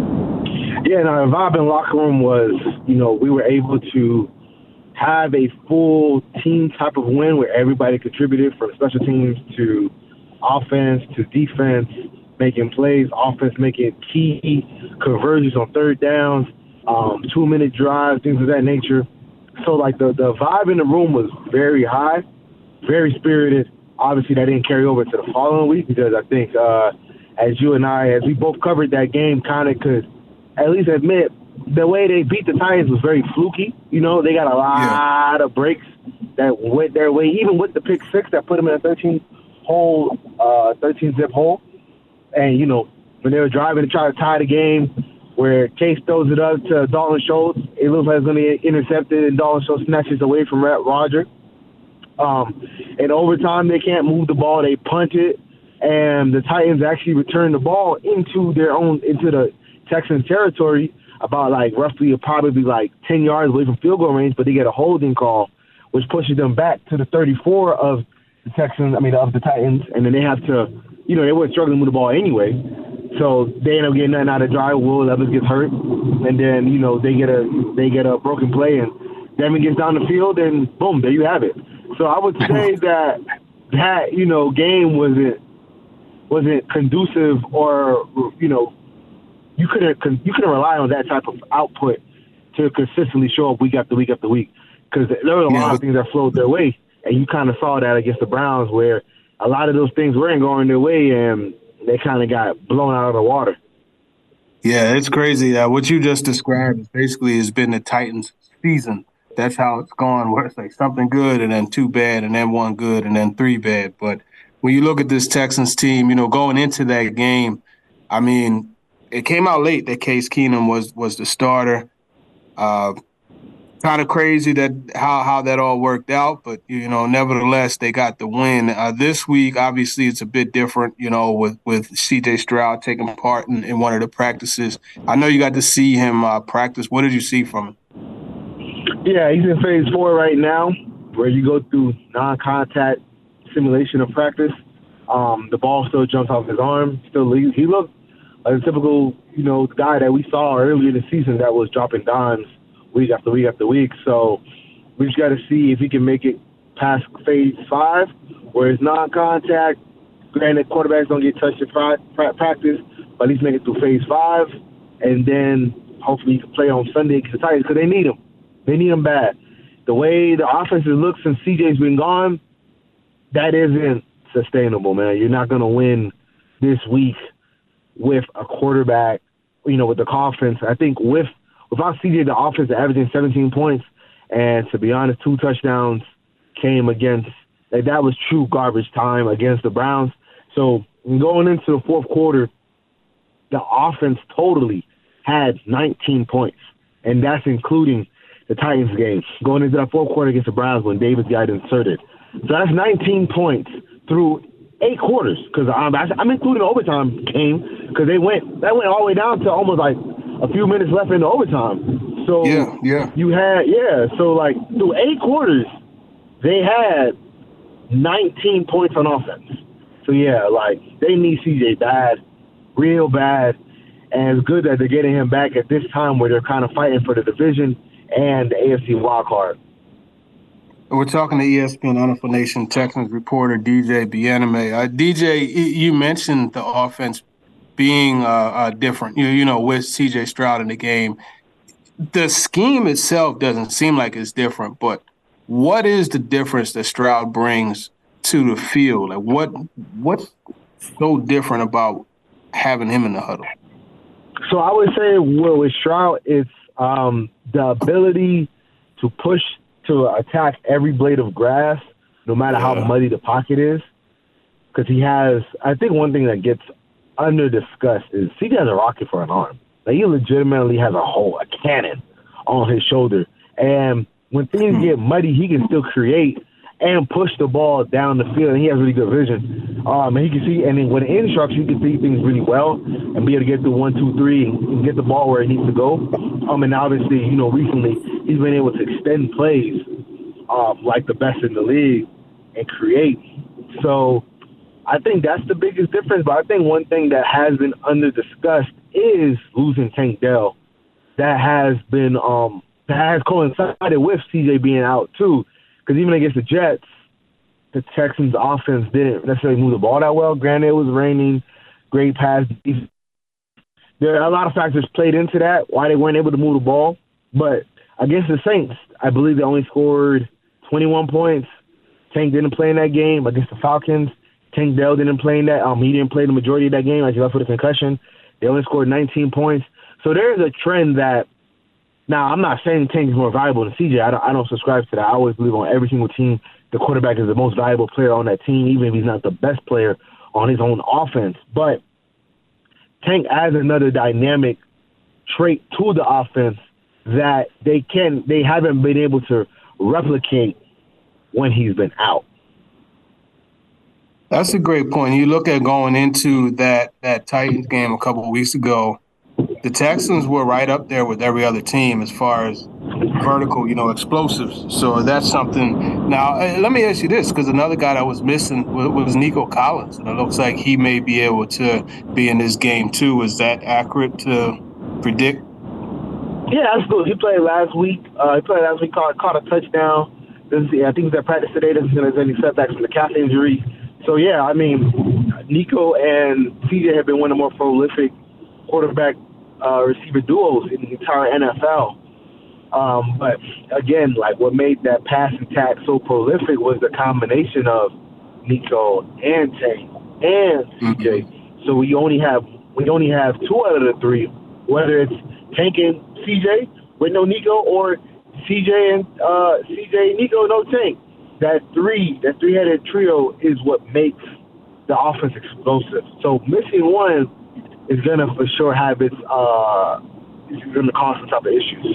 S9: Yeah, and our vibe in the locker room was, you know, we were able to have a full team type of win where everybody contributed from special teams to offense to defense, making plays, offense making key conversions on third downs, um, two-minute drives, things of that nature. So, like, the, the vibe in the room was very high, very spirited. Obviously, that didn't carry over to the following week because I think, uh, as you and I, as we both covered that game, kind of could at least admit the way they beat the Titans was very fluky. You know, they got a lot yeah. of breaks that went their way, even with the pick six that put them in a thirteen hole, uh, thirteen zip hole. And, you know, when they were driving to try to tie the game, where Case throws it up to Dalton Schultz, it looks like it's going to get intercepted, and Dalton Schultz snatches away from Roger. Um, in overtime, they can't move the ball; they punt it, and the Titans actually return the ball into their own into the Texans territory, about like roughly probably like ten yards away from field goal range, but they get a holding call, which pushes them back to the thirty-four of the Texans. I mean, of the Titans, and then they have to, you know, they were struggling with the ball anyway. So they end up getting nothing out of drive. Will Levis gets hurt, and then you know they get a they get a broken play, and Devin gets down the field, and boom, there you have it. So I would say that that you know game wasn't wasn't conducive, or you know you couldn't you couldn't rely on that type of output to consistently show up week after week after week, because there were a lot of things that flowed their way, and you kind of saw that against the Browns where a lot of those things weren't going their way, and they kind of got blown out of the water.
S4: Yeah, it's crazy. Uh, what you just described basically has been the Titans' season. That's how it's gone, where it's like something good and then two bad and then one good and then three bad. But when you look at this Texans team, you know, going into that game, I mean, it came out late that Case Keenum was was the starter. Uh, kind of crazy that how, how that all worked out, but, you know, nevertheless, they got the win. Uh, this week, obviously, it's a bit different, you know, with, with C J Stroud taking part in, in one of the practices. I know you got to see him uh, practice. What did you see from him?
S9: Yeah, he's in phase four right now, where you go through non-contact simulation of practice. Um, the ball still jumps off his arm. Still, he, he looked like a typical, you know, guy that we saw earlier in the season that was dropping dimes week after week after week. So we just got to see if he can make it past phase five, where it's non-contact. Granted, quarterbacks don't get touched in practice, but at least make it through phase five, and then hopefully he can play on Sunday against the Titans because they need him. They need him bad. The way the offense has looked since C J's been gone, that isn't sustainable, man. You're not going to win this week with a quarterback, you know, with the offense. I think with without C J, the offense is averaging seventeen points, and to be honest, two touchdowns came against like, – that was true garbage time against the Browns. So going into the fourth quarter, the offense totally had nineteen points, and that's including – the Titans game, going into that fourth quarter against the Browns when Davis got inserted. So that's nineteen points through eight quarters, because I'm, I'm including the overtime game, because they went that went all the way down to almost like a few minutes left in the overtime. So
S4: yeah, yeah.
S9: you had yeah, so like through eight quarters, they had nineteen points on offense. So yeah, like they need C J bad, real bad, and it's good that they're getting him back at this time where they're kind of fighting for the division and the A F C wildcard.
S4: We're talking to E S P N N F L Nation Texans reporter D J Bieniemy. Uh, D J, you mentioned the offense being uh, uh, different, you, you know, with C J Stroud in the game. The scheme itself doesn't seem like it's different, but what is the difference that Stroud brings to the field? Like what what's so different about having him in the huddle?
S9: So I would say well, with Stroud, it's um, the ability to push to attack every blade of grass, no matter yeah. how muddy the pocket is. Because he has, I think one thing that gets under discussed is C J has a rocket for an arm. Like he legitimately has a hole, a cannon on his shoulder, And when things get muddy, he can still create and push the ball down the field, and he has really good vision. Um, and he can see, and then when in instruction, he can see things really well and be able to get the one, two, three, and get the ball where it needs to go. Um, and obviously, you know, recently he's been able to extend plays um, like the best in the league and create. So I think that's the biggest difference. But I think one thing that has been under discussed is losing Tank Dell. That has been um, that has coincided with C J being out too. Because even against the Jets, the Texans' offense didn't necessarily move the ball that well. Granted, it was raining, great pass. There are a lot of factors played into that, why they weren't able to move the ball. But against the Saints, I believe they only scored twenty-one points. Tank didn't play in that game. Against the Falcons, Tank Dell didn't play in that. Um, he didn't play the majority of that game. Like he left with a concussion. They only scored nineteen points. So there's a trend that. Now, I'm not saying Tank is more valuable than C J. I don't, I don't subscribe to that. I always believe on every single team, the quarterback is the most valuable player on that team, even if he's not the best player on his own offense. But Tank adds another dynamic trait to the offense that they can they haven't been able to replicate when he's been out.
S10: That's a great point. You look at going into that, that Titans game a couple of weeks ago, the Texans were right up there with every other team as far as vertical, you know, explosives. So that's something. Now, let me ask you this, because another guy that was missing was, was Nico Collins, and it looks like he may be able to be in this game too. Is that accurate to predict?
S9: Yeah, that's good. He played last week. Uh, he played last week, caught, caught a touchdown. Doesn't see, I think he's at practice today. Doesn't see any setbacks from the calf injury. So, yeah, I mean, Nico and C J have been one of the more prolific quarterback Uh, receiver duos in the entire N F L. Um, but again, like what made that pass attack so prolific was the combination of Nico and Tank and C J. Mm-hmm. So we only have we only have two out of the three, whether it's Tank and C J with no Nico or C J and uh, C J and Nico no Tank. That three that three headed trio is what makes the offense explosive. So missing one is going to for sure have its, uh, it's going to cause some type of issues.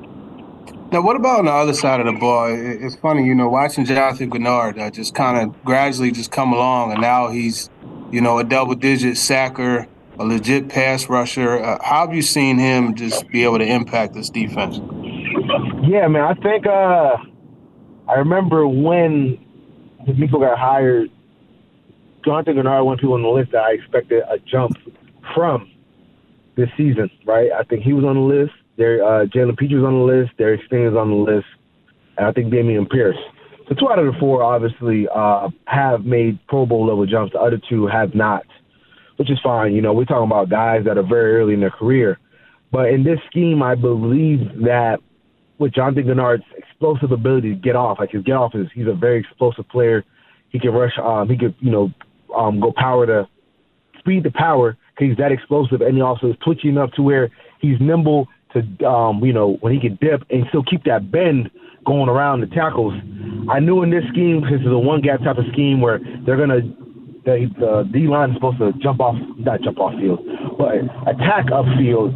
S10: Now, what about on the other side of the ball? It's funny, you know, watching Jonathan Gennard uh, just kind of gradually just come along, and now he's, you know, a double-digit sacker, a legit pass rusher. Uh, how have you seen him just be able to impact this defense?
S9: Yeah, man, I think uh, I remember when Nico got hired, Jonathan Gennard went to on the list that I expected a jump from this season, right? I think he was on the list. There, uh, Jalen Petrie was on the list. Derek Sting is on the list. And I think Damian Pierce. So two out of the four, obviously, uh, have made Pro Bowl level jumps. The other two have not, which is fine. You know, we're talking about guys that are very early in their career. But in this scheme, I believe that with Jonathan Gennard's explosive ability to get off, like his get off is, he's a very explosive player. He can rush, um, he could, you know, um, go power to speed to power. He's that explosive, and he also is twitchy enough to where he's nimble to, um, you know, when he can dip and still keep that bend going around the tackles. I knew in this scheme, this is a one-gap type of scheme where they're going to, the, the D-line is supposed to jump off, not jump off field, but attack upfield.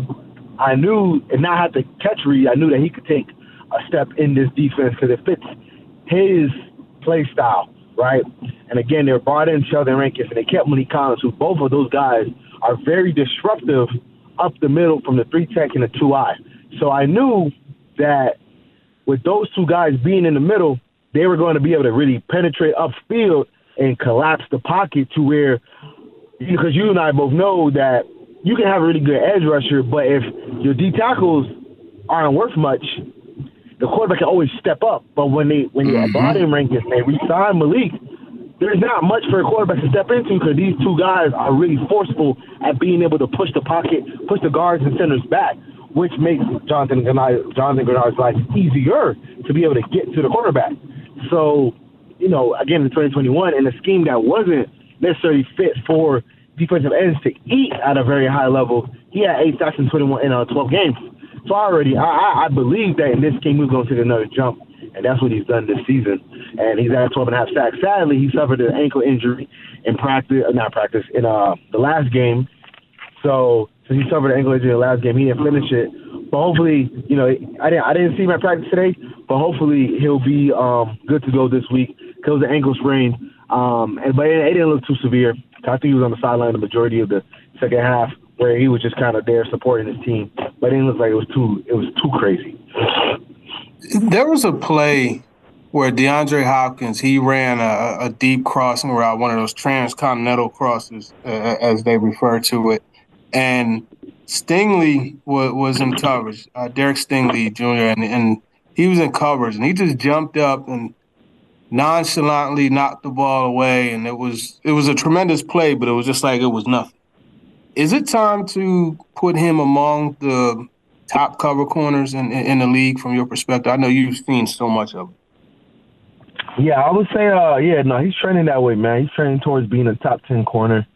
S9: I knew, and not have to catch read, I knew that he could take a step in this defense because it fits his play style. Right? And again, they brought in Sheldon Rankins and they kept Malik Collins, who both of those guys are very disruptive up the middle from the three tech and the two eye. So I knew that with those two guys being in the middle, they were going to be able to really penetrate upfield and collapse the pocket to where, because you and I both know that you can have a really good edge rusher, but if your D tackles aren't worth much, the quarterback can always step up. But when they when they brought in Rankins and they re-signed Malik, there's not much for a quarterback to step into because these two guys are really forceful at being able to push the pocket, push the guards and centers back, which makes Jonathan Gennard, Jonathan Gennard's life easier to be able to get to the quarterback. So, you know, again, in twenty twenty-one, in a scheme that wasn't necessarily fit for defensive ends to eat at a very high level, he had eight sacks in twenty-one in uh, twelve games. So already, I, I believe that in this game he was going to take another jump, and that's what he's done this season. And he's at twelve and a half sacks. Sadly, he suffered an ankle injury in practice, not practice, in uh, the last game. So, so he suffered an ankle injury in the last game. He didn't finish it. But hopefully, you know, I didn't I didn't see him at practice today, but hopefully he'll be um, good to go this week. It was an ankle sprain, um, and but it, it didn't look too severe. I think he was on the sideline the majority of the second half, where he was just kind of there supporting his team. But it didn't look like it was too it was too crazy.
S10: There was a play where DeAndre Hopkins, he ran a, a deep crossing route, one of those transcontinental crosses, uh, as they refer to it. And Stingley was, was in coverage, uh, Derek Stingley Junior, and, and he was in coverage. And he just jumped up and nonchalantly knocked the ball away. And it was it was a tremendous play, but it was just like it was nothing. Is it time to put him among the top cover corners in, in the league from your perspective? I know you've seen so much of it.
S9: Yeah, I would say, uh, yeah, no, he's trending that way, man. He's trending towards being a top ten corner.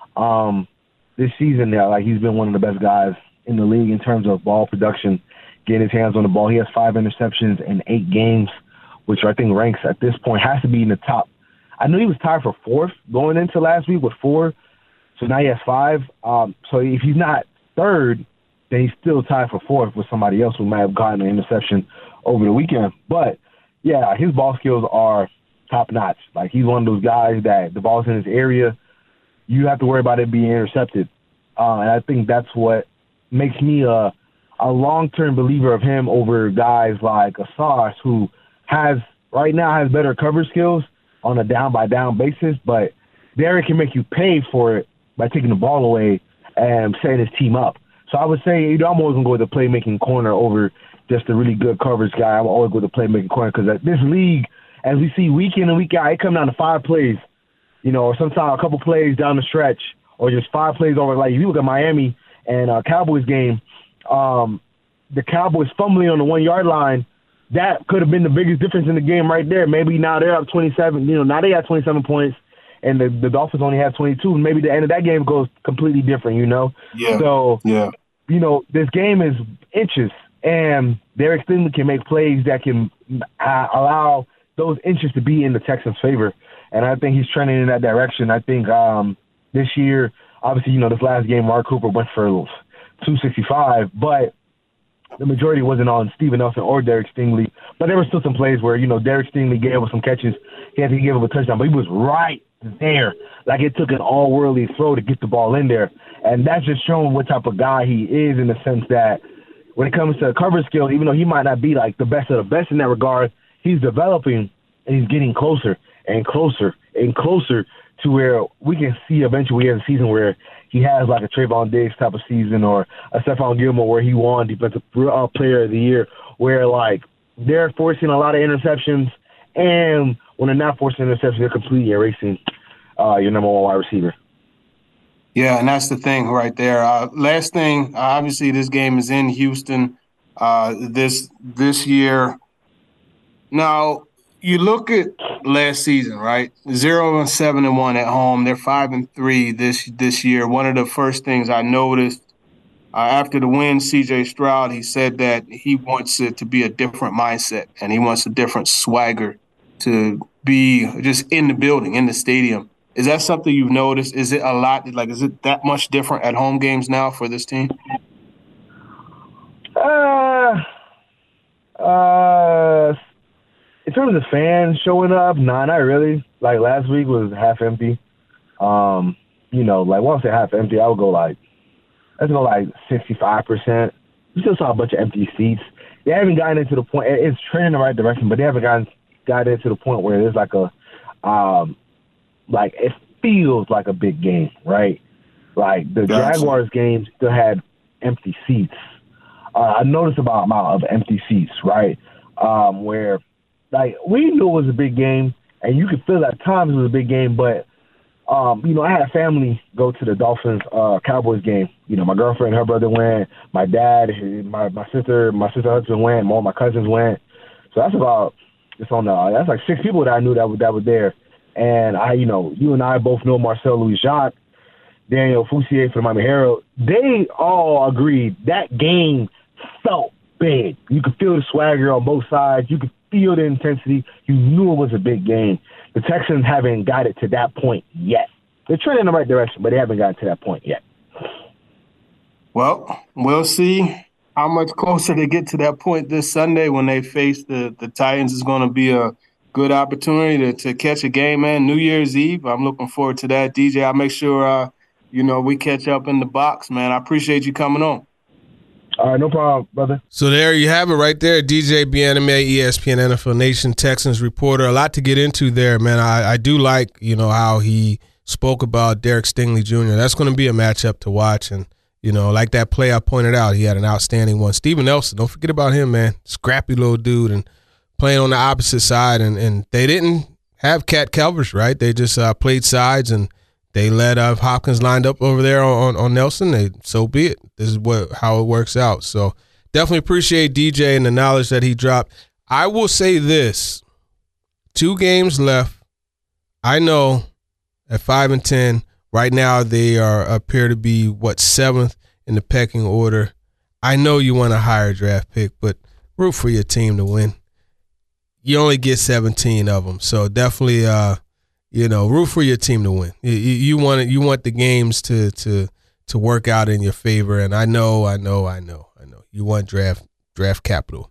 S9: Um, this season now, like he's been one of the best guys in the league in terms of ball production, getting his hands on the ball. He has five interceptions in eight games, which I think ranks at this point has to be in the top. I knew he was tied for fourth going into last week with four, so now he has five. Um, so if he's not third, then he's still tied for fourth with somebody else who might have gotten an interception over the weekend. But yeah, his ball skills are top notch. Like he's one of those guys that the ball's in his area, you have to worry about it being intercepted. Uh, and I think that's what makes me a a long term believer of him over guys like Asas, who has right now has better cover skills on a down by down basis, but Derek can make you pay for it by taking the ball away and setting his team up. So I would say, you know, I'm always gonna go with the playmaking corner over just a really good coverage guy. I'm always going to playmaking corner because at this league, as we see week in and week out, it comes down to five plays, you know, or sometimes a couple plays down the stretch, or just five plays over. Like if you look at Miami and uh, Cowboys game, um, the Cowboys fumbling on the one yard line, that could have been the biggest difference in the game right there. Maybe now they're up twenty-seven. You know, now they have twenty-seven points, and the, the Dolphins only have twenty-two. Maybe the end of that game goes completely different. You know,
S10: yeah.
S9: So
S10: yeah,
S9: you know, this game is inches. And Derek Stingley can make plays that can uh, allow those inches to be in the Texans' favor. And I think he's trending in that direction. I think um, this year, obviously, you know, this last game, Mark Cooper went for two sixty-five, but the majority wasn't on Steven Nelson or Derek Stingley. But there were still some plays where, you know, Derek Stingley gave up some catches. He had to give up a touchdown, but he was right there. Like it took an all-worldly throw to get the ball in there. And that's just showing what type of guy he is in the sense that when it comes to coverage skills, even though he might not be like the best of the best in that regard, he's developing and he's getting closer and closer and closer to where we can see eventually in a season where he has like a Trayvon Diggs type of season or a Stephon Gilmore where he won Defensive Player of the Year, where like they're forcing a lot of interceptions, and when they're not forcing interceptions, they're completely erasing uh, your number one wide receiver.
S10: Yeah, and that's the thing right there. Uh, last thing, obviously, this game is in Houston uh, this this year. Now, you look at last season, right? Zero and seven and one at home. They're five and three this this year. One of the first things I noticed uh, after the win, C J Stroud, he said that he wants it to be a different mindset and he wants a different swagger to be just in the building, in the stadium. Is that something you've noticed? Is it a lot? Like, is it that much different at home games now for this team?
S9: Uh, uh, in terms of fans showing up, nah, not really. Like last week was half empty. Um, you know, like once I say half empty, I would go like, let's go like sixty-five percent. We still saw a bunch of empty seats. They haven't gotten into the point. It's trending in the right direction, but they haven't gotten gotten into the point where there's like a, um. Like, it feels like a big game, right? Like, the gotcha. Jaguars game still had empty seats. Uh, I noticed about amount of empty seats, right? Um, where, like, we knew it was a big game, and you could feel at times it was a big game, but, um, you know, I had family go to the Dolphins uh, Cowboys game. You know, my girlfriend, her brother went, my dad, my my sister, my sister husband went, all my cousins went. So that's about, it's on the, that's like six people that I knew that were, that were there. And I, you know, you and I both know Marcel Louis-Jacques, Daniel Fousier for the Miami Herald. They all agreed that game felt big. You could feel the swagger on both sides. You could feel the intensity. You knew it was a big game. The Texans haven't got it to that point yet. They're trending in the right direction, but they haven't gotten to that point yet.
S10: Well, we'll see how much closer they get to that point this Sunday when they face the, the Titans is going to be a good opportunity to, to catch a game, man. New Year's Eve, I'm looking forward to that. D J, I'll make sure, uh, you know, we catch up in the box, man. I appreciate you coming on.
S9: All right, no problem, brother.
S4: So there you have it right there. D J Bianame, E S P N N F L Nation Texans reporter. A lot to get into there, man. I, I do like, you know, how he spoke about Derek Stingley Junior That's going to be a matchup to watch. And, you know, like that play I pointed out, he had an outstanding one. Steven Nelson, don't forget about him, man. Scrappy little dude and playing on the opposite side. And, and they didn't have Cat Calvers, right? They just uh, played sides and they let uh, Hopkins lined up over there on, on Nelson. They, so be it. This is what how it works out. So definitely appreciate D J and the knowledge that he dropped. I will say this. Two games left. I know at five and ten, right now they are appear to be, what, seventh in the pecking order. I know you want a higher draft pick, but root for your team to win. You only get seventeen of them. So definitely uh, – You know, root for your team to win. You, you want it, you want the games to to to work out in your favor, and I know, I know, I know, I know. You want draft draft capital.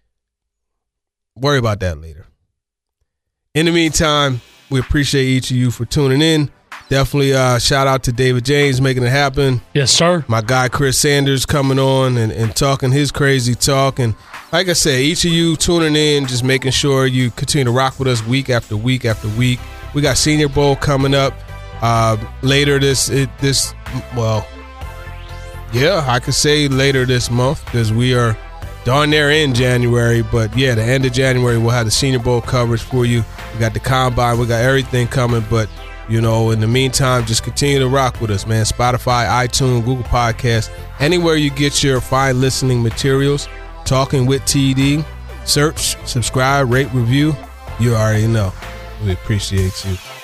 S4: Worry about that later. In the meantime, we appreciate each of you for tuning in. Definitely uh, shout out to David James making it happen.
S11: Yes, sir.
S4: My guy Chris Sanders coming on and, and talking his crazy talk. And like I said, each of you tuning in, just making sure you continue to rock with us week after week after week. We got Senior Bowl coming up uh, later this it, this well, yeah, I could say later this month because we are darn near in January. But yeah, the end of January we'll have the Senior Bowl coverage for you. We got the combine, we got everything coming. But you know, in the meantime, just continue to rock with us, man. Spotify, iTunes, Google Podcasts, anywhere you get your fine listening materials. Talking with T D. Search, subscribe, rate, review. You already know. We appreciate you.